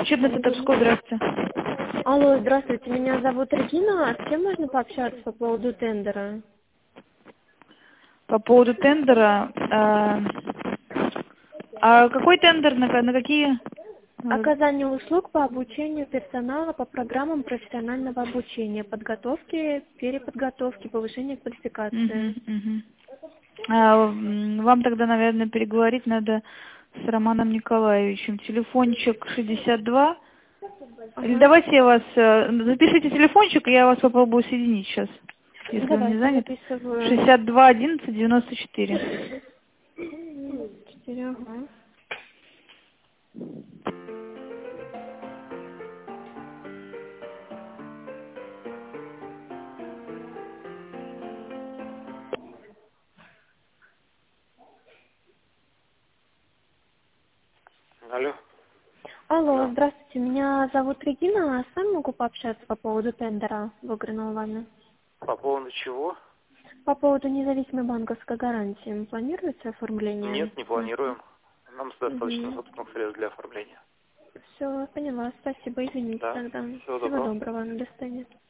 Учебный центр «Псков», здравствуйте. Алло, здравствуйте, меня зовут Регина. А с кем можно пообщаться по поводу тендера? По поводу тендера, а какой тендер, на какие? Оказание услуг по обучению персонала по программам профессионального обучения, подготовки, переподготовки, повышения квалификации. Вам тогда, наверное, переговорить надо с Романом Николаевичем. Телефончик 62. Или Ага. давайте я вас... Запишите телефончик, и я вас попробую соединить сейчас, если он не Давайте занят. записываю. 62 11 94. 4, ага. Алло. Алло, Да. здравствуйте, меня зовут Регина. А с вами могу пообщаться по поводу тендера, выигранного вами? По поводу чего? По поводу независимой банковской гарантии. Планируется оформление? Нет, не планируем. Нам достаточно Угу. собственных средств для оформления. Все, поняла. Спасибо, извините Да. тогда. Всего Всего доброго. доброго, до свидания.